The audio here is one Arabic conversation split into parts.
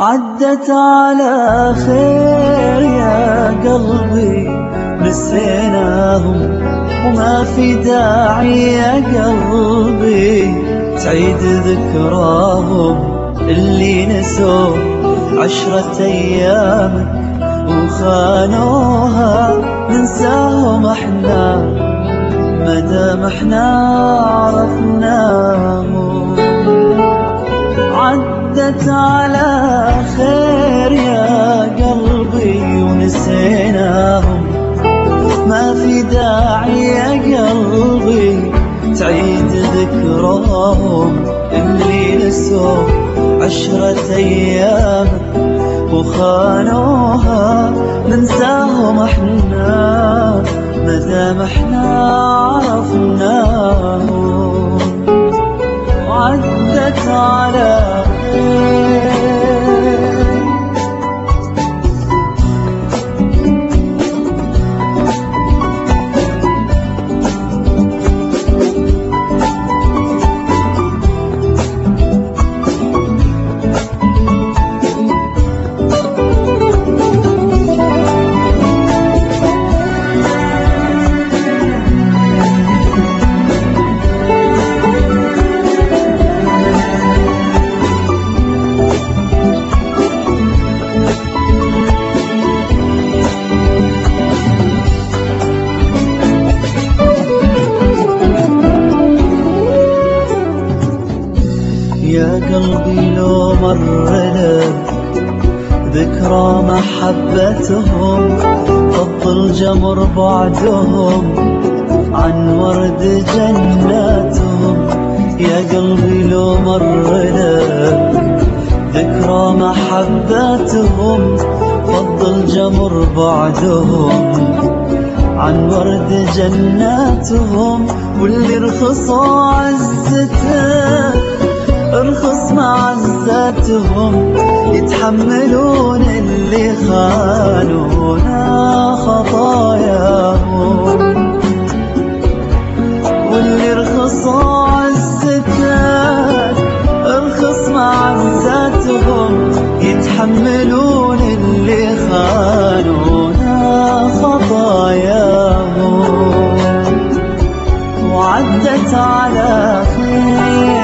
عدت على خير يا قلبي، نسيناهم وما في داعي يا قلبي تعيد ذكراهم. اللي نسوا 10 أيامك وخانوها ننساهم احنا مدام احنا عرفناهم. عدت على خير يا قلبي ونسيناهم، ما في داعي يا قلبي تعيد ذكراهم. اللي نسوا 10 أيام وخانوها ننساهم احنا مدام احنا عرفناهم. وعدت على يا قلبي لو مرنا ذكرى محبتهم، فضل جمر بعدهم عن ورد جناتهم. يا قلبي لو مرنا ذكرى محبتهم، فضل جمر بعدهم عن ورد جناتهم. واللي رخصوا عزته ارخص معزتهم، يتحملون اللي خانونا خطاياهم. واللي رخصوا عزتك ارخص معزتهم، يتحملون اللي خانونا خطاياهم. وعدت على خير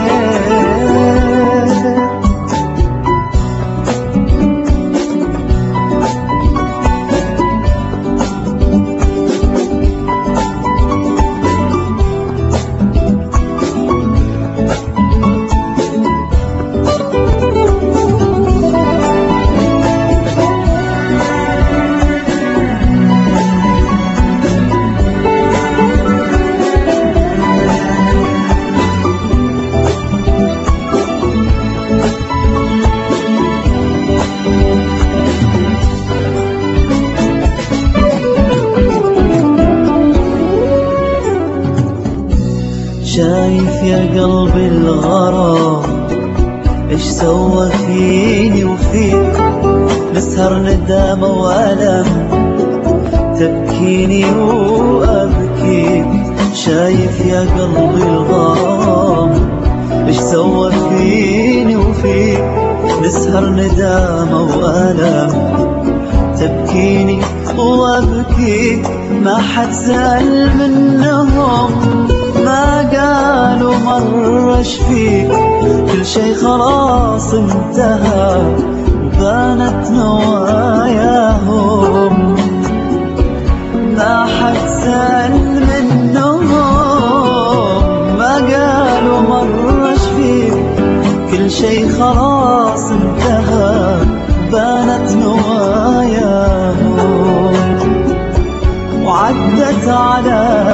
شايف يا قلبي الغرام ايش سوى فيني وفيك، نسهر ندامة وألم تبكيني وأبكيك. شايف يا قلبي الغرام ايش سوى فيني وفيك، نسهر ندامة وألم تبكيني وأبكيك. ما حد سأل منهم، ما قالوا مرة شفيك، كل شي خلاص انتهى وبانت نواياهم. ما حد سأل منهم، ما قالوا مرة شفيك، كل شي خلاص انتهى بانت نواياهم. وعدت على